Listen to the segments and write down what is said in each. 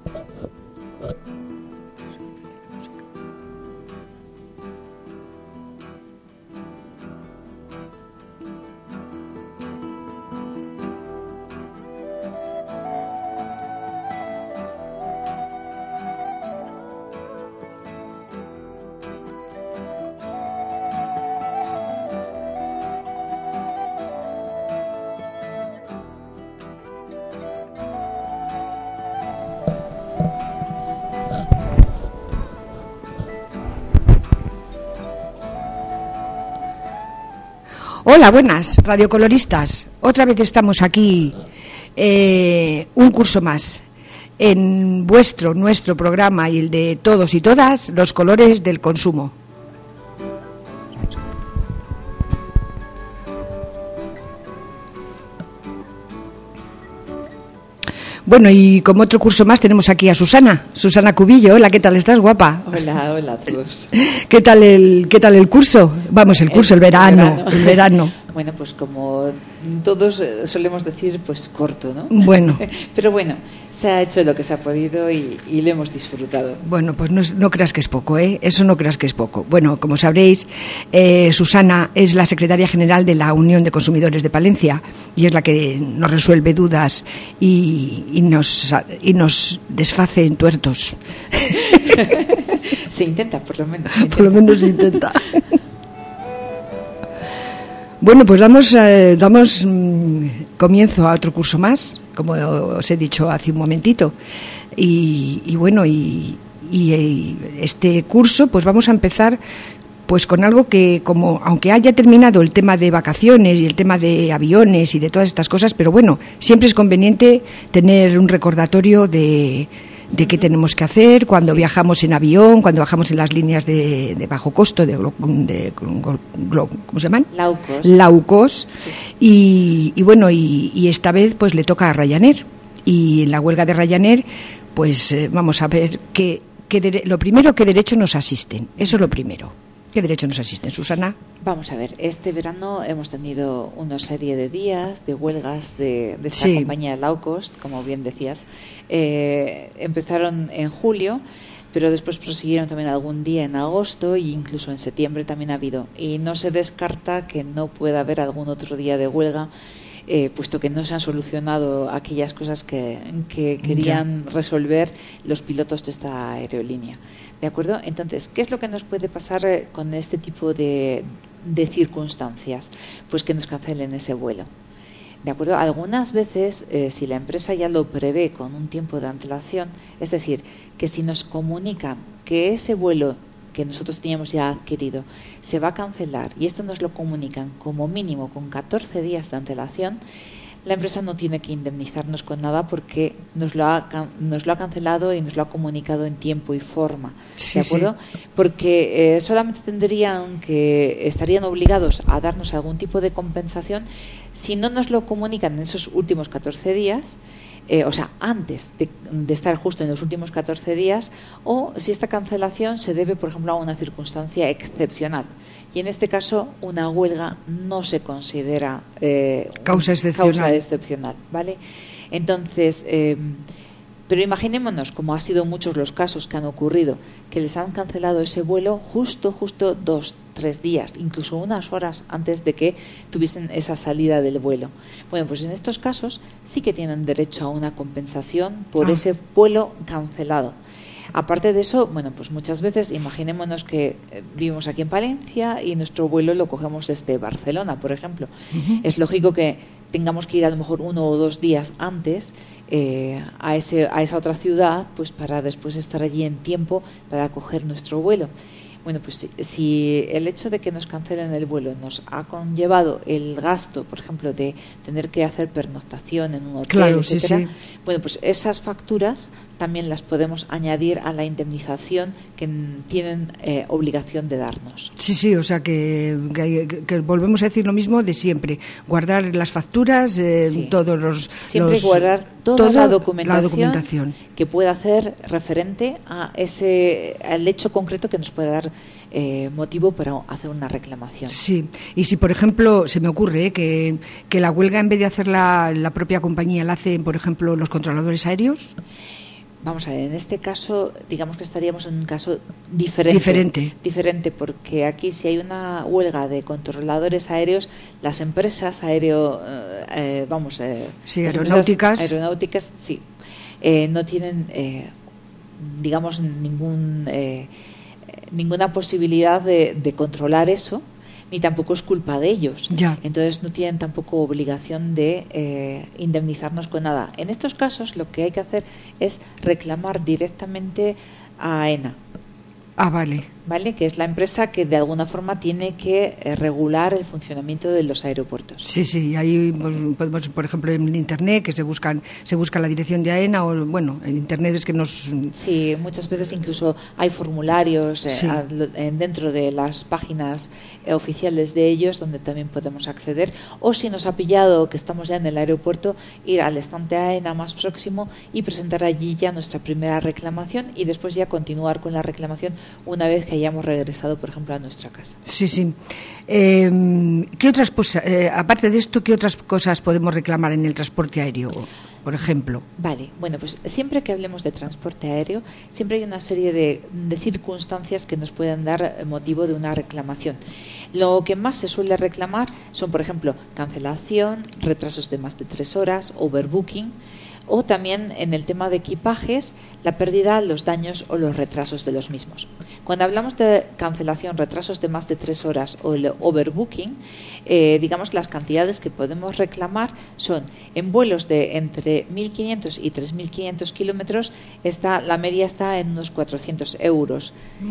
Hola, buenas, radiocoloristas. Otra vez estamos aquí, un curso más, en nuestro programa y el de todos y todas, los colores del consumo. Bueno, y como otro curso más tenemos aquí a Susana Cubillo. Hola, ¿qué tal estás, guapa? Hola a todos. ¿Qué tal el curso? Vamos, el verano. Bueno, pues como todos solemos decir, pues corto, ¿no? Bueno. Pero bueno, se ha hecho lo que se ha podido y lo hemos disfrutado. Bueno, pues no creas que es poco, ¿eh? Eso no creas que es poco. Bueno, como sabréis, Susana es la secretaria general de la Unión de Consumidores de Palencia y es la que nos resuelve dudas y nos desface en tuertos. Se intenta, por lo menos. Por lo menos se intenta. Bueno, pues damos comienzo a otro curso más, como os he dicho hace un momentito. Y este curso, pues vamos a empezar pues con algo que, como aunque haya terminado el tema de vacaciones y el tema de aviones y de todas estas cosas, pero bueno, siempre es conveniente tener un recordatorio de qué tenemos que hacer cuando viajamos en avión, cuando viajamos en las líneas de bajo costo, ¿cómo se llaman? Low cost. Sí. Y esta vez pues le toca a Ryanair. Y en la huelga de Ryanair, pues vamos a ver lo primero, qué derechos nos asisten. Eso es lo primero. ¿Qué derechos nos asisten, Susana? Vamos a ver, este verano hemos tenido una serie de días de huelgas de esta compañía low cost, como bien decías. Empezaron en julio, pero después prosiguieron también algún día en agosto e incluso en septiembre también ha habido. Y no se descarta que no pueda haber algún otro día de huelga, puesto que no se han solucionado aquellas cosas que querían resolver los pilotos de esta aerolínea. ¿De acuerdo? Entonces, ¿qué es lo que nos puede pasar con este tipo de circunstancias? Pues que nos cancelen ese vuelo. ¿De acuerdo? Algunas veces, si la empresa ya lo prevé con un tiempo de antelación, es decir, que si nos comunican que ese vuelo que nosotros teníamos ya adquirido se va a cancelar y esto nos lo comunican como mínimo con 14 días de antelación, la empresa no tiene que indemnizarnos con nada porque nos lo ha cancelado y nos lo ha comunicado en tiempo y forma. ¿De acuerdo? Sí. Porque solamente estarían obligados a darnos algún tipo de compensación si no nos lo comunican en esos últimos 14 días, o sea, antes de estar justo en los últimos 14 días, o si esta cancelación se debe, por ejemplo, a una circunstancia excepcional. Y en este caso, una huelga no se considera causa excepcional, ¿vale? Entonces, pero imaginémonos, como ha sido muchos los casos que han ocurrido, que les han cancelado ese vuelo justo 2-3 días, incluso unas horas antes de que tuviesen esa salida del vuelo. Bueno, pues en estos casos sí que tienen derecho a una compensación por ese vuelo cancelado. Aparte de eso, bueno, pues muchas veces imaginémonos que vivimos aquí en Palencia y nuestro vuelo lo cogemos desde Barcelona, por ejemplo. Uh-huh. Es lógico que tengamos que ir a lo mejor 1 o 2 días antes a esa otra ciudad, pues para después estar allí en tiempo para coger nuestro vuelo. Bueno, pues si el hecho de que nos cancelen el vuelo nos ha conllevado el gasto, por ejemplo, de tener que hacer pernoctación en un hotel, claro, etcétera, sí. Bueno, pues esas facturas también las podemos añadir a la indemnización que tienen obligación de darnos. Sí, o sea que volvemos a decir lo mismo de siempre, guardar las facturas, guardar toda la documentación que pueda hacer referente a al hecho concreto que nos pueda dar motivo para hacer una reclamación. Sí, y si por ejemplo se me ocurre que la huelga en vez de hacer la propia compañía la hacen, por ejemplo, los controladores aéreos. Vamos a ver, en este caso, digamos que estaríamos en un caso diferente. Diferente, porque aquí si hay una huelga de controladores aéreos, las empresas aeronáuticas, sí, no tienen, digamos, ninguna posibilidad de controlar eso, ni tampoco es culpa de ellos. Ya. Entonces no tienen tampoco obligación de indemnizarnos con nada. En estos casos lo que hay que hacer es reclamar directamente a AENA. Ah, vale. Que es la empresa que de alguna forma tiene que regular el funcionamiento de los aeropuertos. Sí, ahí podemos, por ejemplo, en Internet, que se busca la dirección de AENA, o bueno, en Internet es que nos... Sí, muchas veces incluso hay formularios dentro de las páginas oficiales de ellos donde también podemos acceder, o si nos ha pillado que estamos ya en el aeropuerto, ir al estante AENA más próximo y presentar allí ya nuestra primera reclamación y después ya continuar con la reclamación una vez que hayamos regresado, por ejemplo, a nuestra casa. Sí. ¿Qué otras aparte de esto, qué otras cosas podemos reclamar en el transporte aéreo, por ejemplo? Vale, bueno, pues siempre que hablemos de transporte aéreo, siempre hay una serie de circunstancias que nos pueden dar motivo de una reclamación. Lo que más se suele reclamar son, por ejemplo, cancelación, retrasos de más de 3 horas, overbooking, o también en el tema de equipajes, la pérdida, los daños o los retrasos de los mismos. Cuando hablamos de cancelación, retrasos de más de 3 horas o el overbooking, digamos las cantidades que podemos reclamar son en vuelos de entre 1.500 y 3.500 kilómetros, la media está en unos 400 euros.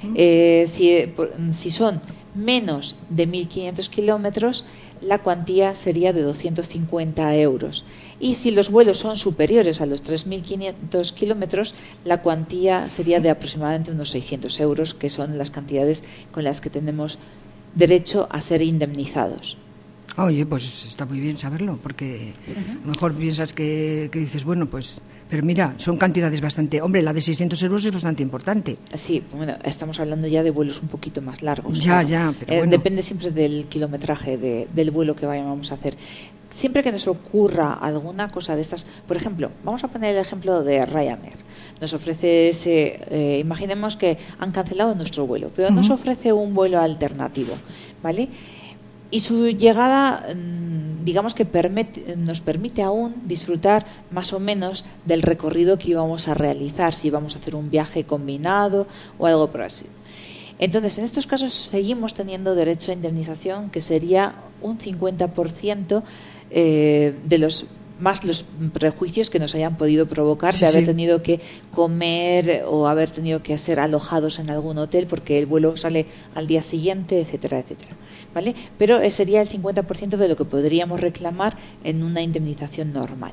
Si son menos de 1.500 kilómetros, la cuantía sería de 250 euros. Y si los vuelos son superiores a los 3.500 kilómetros, la cuantía sería de aproximadamente unos 600 euros, que son las cantidades con las que tenemos derecho a ser indemnizados. Oye, pues está muy bien saberlo, porque a lo mejor piensas que dices, bueno, pues... Pero mira, son cantidades bastante... Hombre, la de 600 euros es bastante importante. Sí, bueno, estamos hablando ya de vuelos un poquito más largos. Ya, pero bueno. Depende siempre del kilometraje del vuelo que vayamos a hacer. Siempre que nos ocurra alguna cosa de estas... Por ejemplo, vamos a poner el ejemplo de Ryanair. Nos ofrece imaginemos que han cancelado nuestro vuelo, pero nos ofrece un vuelo alternativo, ¿vale? Y su llegada, digamos que nos permite aún disfrutar más o menos del recorrido que íbamos a realizar, si íbamos a hacer un viaje combinado o algo por así. Entonces, en estos casos seguimos teniendo derecho a indemnización, que sería un 50% de los prejuicios que nos hayan podido provocar de haber tenido que comer o haber tenido que ser alojados en algún hotel porque el vuelo sale al día siguiente, etcétera, etcétera. ¿Vale? Pero sería el 50% de lo que podríamos reclamar en una indemnización normal.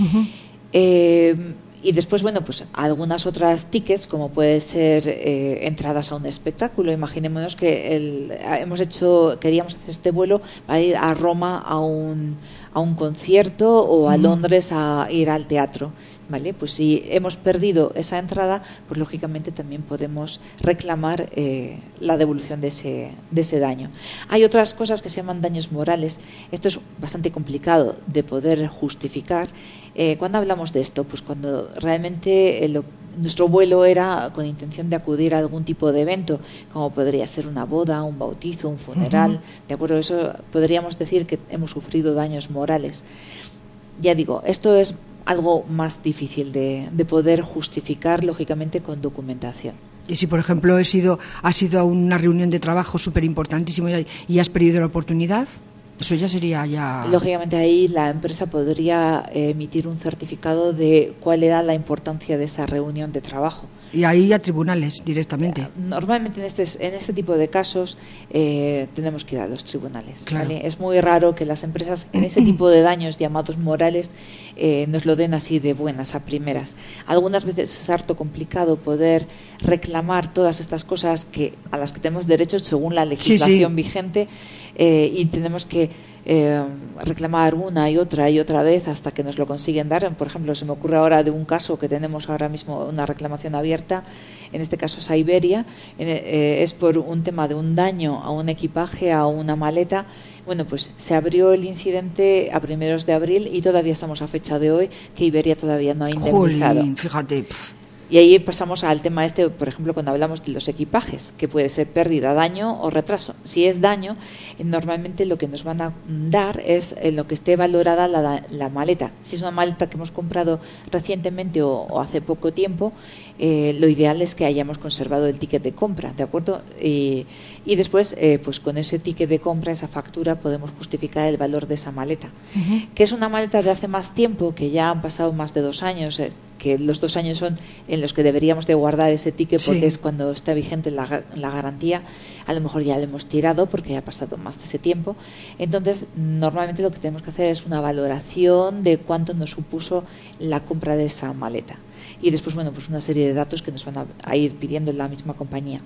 Y después, bueno, pues algunas otras tickets, como puede ser entradas a un espectáculo. Imaginémonos que queríamos hacer este vuelo para ir a Roma a un concierto o a Londres a ir al teatro. ¿Vale? Pues si hemos perdido esa entrada, pues lógicamente también podemos reclamar la devolución de ese daño. Hay otras cosas que se llaman daños morales. Esto es bastante complicado de poder justificar. ¿Cuándo hablamos de esto? Pues cuando realmente nuestro vuelo era con intención de acudir a algún tipo de evento, como podría ser una boda, un bautizo, un funeral. ¿De acuerdo? Eso podríamos decir que hemos sufrido daños morales. Ya digo, esto es algo más difícil de poder justificar, lógicamente, con documentación. Y si, por ejemplo, has ido a una reunión de trabajo súper importantísimo y has perdido la oportunidad, eso ya sería ya... Lógicamente ahí la empresa podría emitir un certificado de cuál era la importancia de esa reunión de trabajo. Y ahí a tribunales directamente. Normalmente en este tipo de casos tenemos que ir a los tribunales. Claro. ¿Vale? Es muy raro que las empresas en ese tipo de daños llamados morales nos lo den así de buenas a primeras. Algunas veces es harto complicado poder reclamar todas estas cosas a las que tenemos derecho según la legislación vigente y tenemos que reclamar una y otra vez hasta que nos lo consiguen dar. Por ejemplo, se me ocurre ahora de un caso que tenemos ahora mismo, una reclamación abierta, en este caso es a Iberia, es por un tema de un daño a un equipaje, a una maleta. Bueno, pues se abrió el incidente a primeros de abril y todavía estamos a fecha de hoy que Iberia todavía no ha indemnizado. Jolín, fíjate. Y ahí pasamos al tema este, por ejemplo, cuando hablamos de los equipajes, que puede ser pérdida, daño o retraso. Si es daño, normalmente lo que nos van a dar es en lo que esté valorada la maleta. Si es una maleta que hemos comprado recientemente o hace poco tiempo, lo ideal es que hayamos conservado el ticket de compra, ¿de acuerdo? Y después, pues con ese ticket de compra, esa factura, podemos justificar el valor de esa maleta. Que es una maleta de hace más tiempo, que ya han pasado más de 2 años, que los 2 años son en los que deberíamos de guardar ese ticket porque es cuando está vigente la garantía. A lo mejor ya lo hemos tirado porque ya ha pasado más de ese tiempo. Entonces, normalmente lo que tenemos que hacer es una valoración de cuánto nos supuso la compra de esa maleta. Y después, bueno, pues una serie de datos que nos van a ir pidiendo en la misma compañía.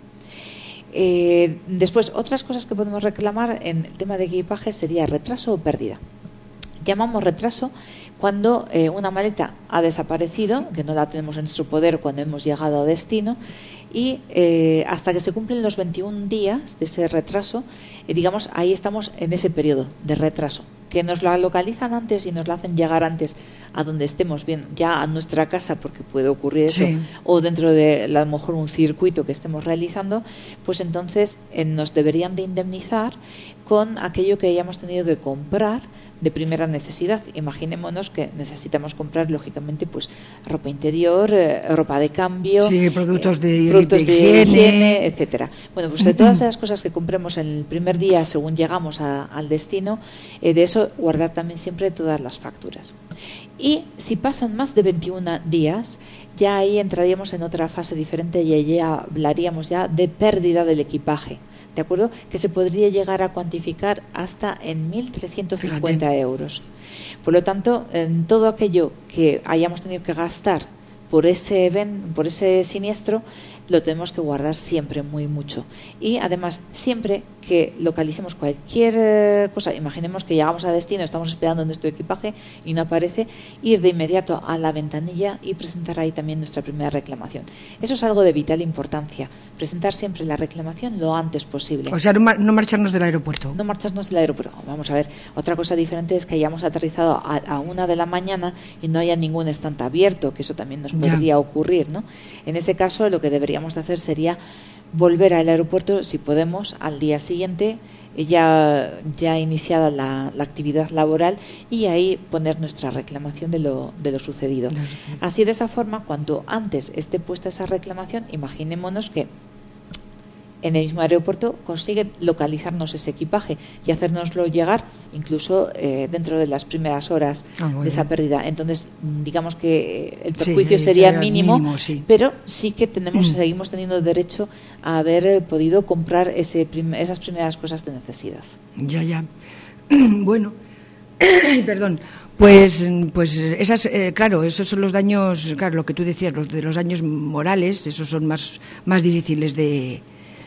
Después, otras cosas que podemos reclamar en el tema de equipaje sería retraso o pérdida. Llamamos retraso cuando una maleta ha desaparecido, que no la tenemos en nuestro poder cuando hemos llegado a destino, y hasta que se cumplen los 21 días de ese retraso, digamos, ahí estamos en ese periodo de retraso, que nos la localizan antes y nos la hacen llegar antes a donde estemos, bien, ya a nuestra casa, porque puede ocurrir eso, o dentro de a lo mejor un circuito que estemos realizando, pues entonces nos deberían de indemnizar con aquello que hayamos tenido que comprar de primera necesidad. Imaginémonos que necesitamos comprar, lógicamente, pues ropa interior, ropa de cambio, productos de higiene, etcétera. Bueno, pues de todas esas cosas que compremos en el primer día según llegamos al destino, de eso guardar también siempre todas las facturas. Y si pasan más de 21 días, ya ahí entraríamos en otra fase diferente y allí hablaríamos ya de pérdida del equipaje. ¿De acuerdo? Que se podría llegar a cuantificar hasta en 1.350 euros. Por lo tanto, en todo aquello que hayamos tenido que gastar por ese siniestro, lo tenemos que guardar siempre muy mucho. Y además, siempre que localicemos cualquier cosa, imaginemos que llegamos a destino, estamos esperando nuestro equipaje y no aparece, ir de inmediato a la ventanilla y presentar ahí también nuestra primera reclamación. Eso es algo de vital importancia, presentar siempre la reclamación lo antes posible. O sea, no marcharnos del aeropuerto. No marcharnos del aeropuerto. Vamos a ver, otra cosa diferente es que hayamos aterrizado a 1 de la mañana y no haya ningún estante abierto, que eso también nos podría ocurrir, ¿no? En ese caso, lo que deberíamos de hacer sería volver al aeropuerto, si podemos, al día siguiente, ya iniciada la actividad laboral, y ahí poner nuestra reclamación de lo sucedido. Así, de esa forma, cuanto antes esté puesta esa reclamación, imaginémonos que en el mismo aeropuerto consigue localizarnos ese equipaje y hacérnoslo llegar incluso dentro de las primeras horas de esa pérdida. Entonces, digamos que el perjuicio sería mínimo, pero sí que seguimos teniendo derecho a haber podido comprar esas primeras cosas de necesidad. Ya. Bueno, perdón. Pues esas, claro, esos son los daños, claro, lo que tú decías, los daños morales, esos son más difíciles de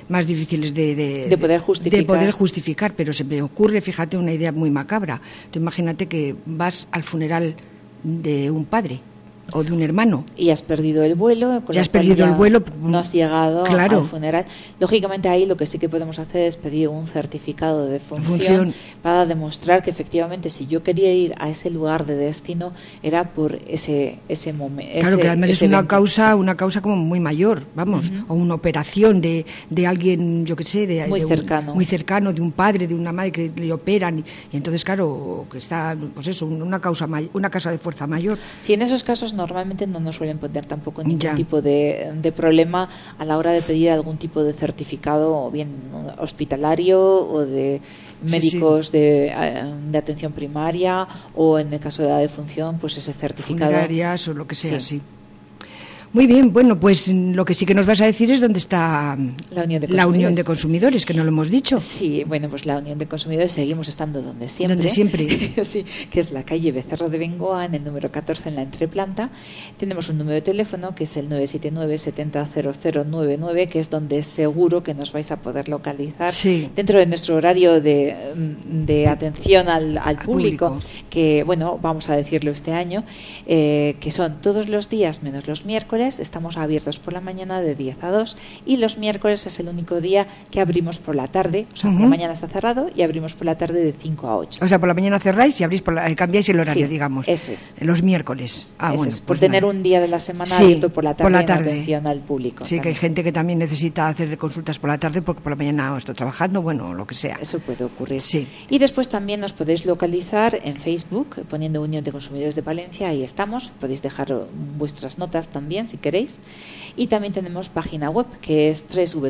poder justificar, pero se me ocurre, fíjate, una idea muy macabra. Tú imagínate que vas al funeral de un padre o de un hermano y has perdido el vuelo, no has llegado al funeral. Lógicamente, ahí lo que sí que podemos hacer es pedir un certificado de función para demostrar que efectivamente, si yo quería ir a ese lugar de destino, era por ese momento. Claro, que además es una causa como muy mayor, vamos, o una operación de alguien, yo qué sé, muy cercano, de un padre, de una madre, que le operan, y entonces, claro, que está, pues eso, una causa de fuerza mayor. Si en esos casos normalmente no nos suelen poner tampoco ningún tipo de problema a la hora de pedir algún tipo de certificado, o bien hospitalario o de médicos de atención primaria, o en el caso de la defunción, pues ese certificado. Funerarias o lo que sea, sí. Muy bien, bueno, pues lo que sí que nos vas a decir es dónde está la Unión de Consumidores, que no lo hemos dicho. Sí, bueno, pues la Unión de Consumidores seguimos estando donde siempre. Sí, que es la calle Becerro de Bengoa, en el número 14, en la entreplanta. Tenemos un número de teléfono que es el 979 70 0099, que es donde seguro que nos vais a poder localizar dentro de nuestro horario de atención al público, que, bueno, vamos a decirlo este año, que son todos los días menos los miércoles, miércoles estamos abiertos por la mañana de 10 a 2 y los miércoles es el único día que abrimos por la tarde, o sea, por la mañana está cerrado y abrimos por la tarde de 5 a 8. O sea, por la mañana cerráis y abrís cambiáis el horario, sí, digamos. Eso es. Los miércoles. Eso bueno. es, por Pues tener nada. un día de la semana Sí, abierto por la tarde, por la en tarde. atención al público. Sí, también. que hay gente que también necesita hacer consultas por la tarde porque por la mañana estoy trabajando, bueno, lo que sea. Eso puede ocurrir. Sí. Y después también nos podéis localizar en Facebook poniendo Unión de Consumidores de Palencia, ahí estamos. Podéis dejar vuestras notas también si queréis. Y también tenemos página web que es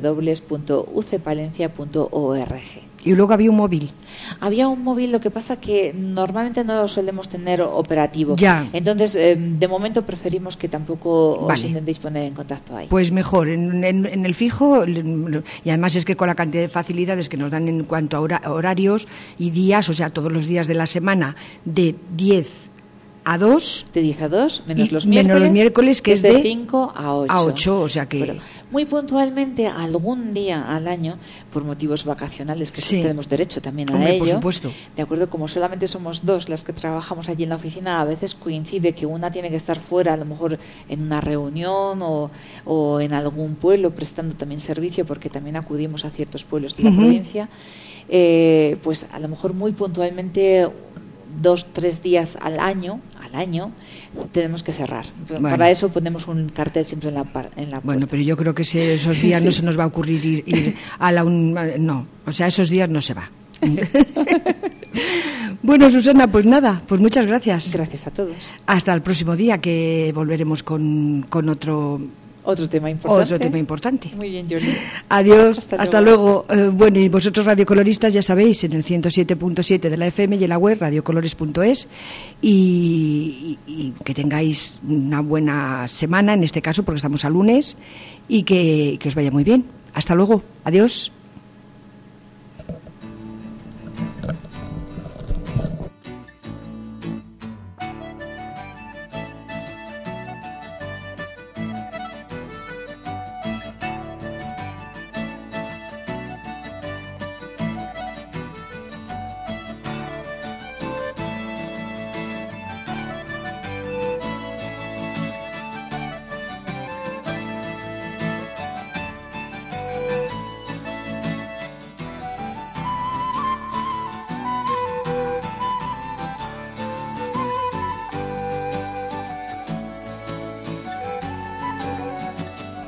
www.ucpalencia.org. Y luego había un móvil. Había un móvil, lo que pasa que normalmente no lo solemos tener operativo. Ya. Entonces, de momento preferimos que tampoco os Vale. intentéis poner en contacto ahí. Pues mejor, en el fijo, y además es que con la cantidad de facilidades que nos dan en cuanto a horarios y días, o sea, todos los días de la semana, de 10 a 2. De 10 a 2, menos Y los menos miércoles, los miércoles, que es de de 5 a 8. A 8, o sea que... Bueno, muy puntualmente, algún día al año, por motivos vacacionales, que Sí. tenemos derecho también a Hombre, ello. por supuesto. De acuerdo, como solamente somos dos las que trabajamos allí en la oficina, a veces coincide que una tiene que estar fuera, a lo mejor en una reunión o en algún pueblo prestando también servicio, porque también acudimos a ciertos pueblos de la provincia. Pues a lo mejor muy puntualmente 2-3 días al año tenemos que cerrar. Bueno. Para eso ponemos un cartel siempre en la puerta. Bueno, pero yo creo que esos días Sí. no se nos va a ocurrir ir a no, o sea, esos días no se va. Bueno, Susana, pues nada, pues muchas gracias. Gracias a todos. Hasta el próximo día, que volveremos con Otro tema importante. Muy bien, Jolie. Adiós, Hasta hasta luego. Bueno, y vosotros radiocoloristas ya sabéis, en el 107.7 de la FM y en la web radiocolores.es, y que tengáis una buena semana, en este caso porque estamos a lunes, y que os vaya muy bien. Hasta luego, adiós.